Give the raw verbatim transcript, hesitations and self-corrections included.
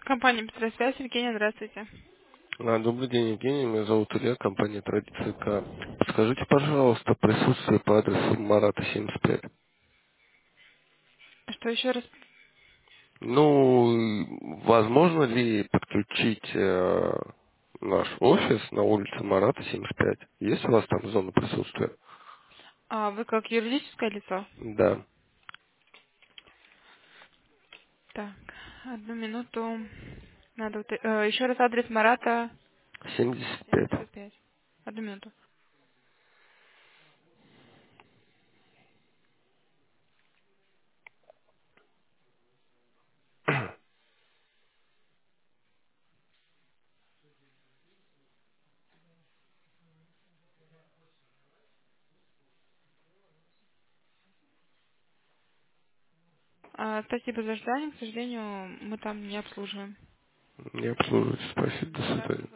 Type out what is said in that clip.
Компания «Быстросвязь», Евгения, здравствуйте. А, Добрый день, Евгений. Меня зовут Илья, компания Традиция К. Скажите, пожалуйста, присутствие по адресу Марата семьдесят пять. Что еще раз? Ну, возможно ли подключить э, наш офис на улице Марата семьдесят пять? Есть у вас там зона присутствия? А, вы как юридическое лицо? Да, Так, одну минуту. Надо вот, э, еще раз адрес Марата семьдесят пять. семьдесят пять. Одну минуту. А, спасибо за ожидание. К сожалению, мы там не обслуживаем. Не обслуживайте. Спасибо, до Да. свидания.